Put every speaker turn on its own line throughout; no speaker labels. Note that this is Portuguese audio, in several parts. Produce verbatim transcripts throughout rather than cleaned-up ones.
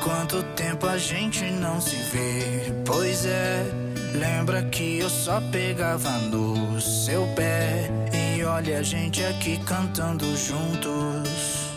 Quanto tempo a gente não se vê? Pois é, lembra que eu só pegava no seu pé. E olha a gente aqui cantando juntos.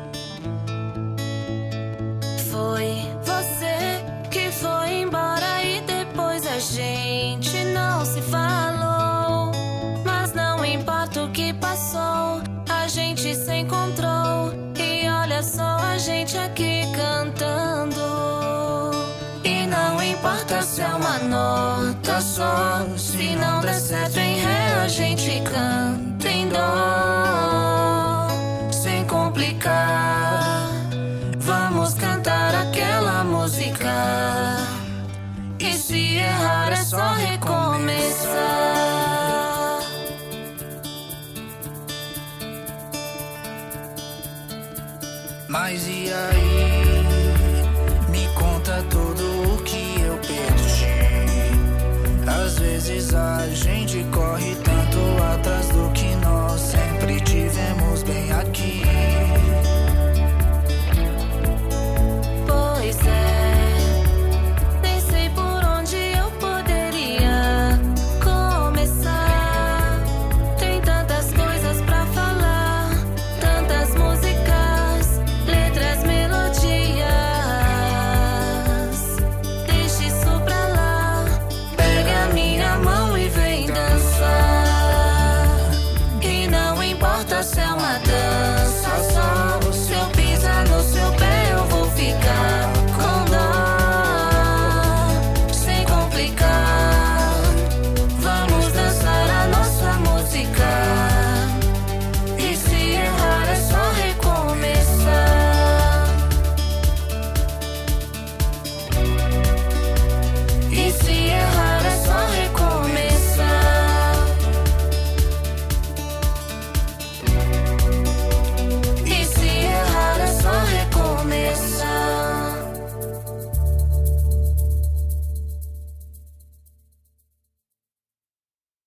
Foi você que foi embora e depois a gente não se falou. Mas não importa o que passou, a gente se encontrou. E olha só a gente aqui cantando. E não importa se é uma nota só, se não der certo em ré a gente canta em dó. Sem complicar, vamos cantar aquela música. E se errar é só recomeçar.
Mas e aí? Me conta tudo o que eu perdi. Às vezes a gente corre tanto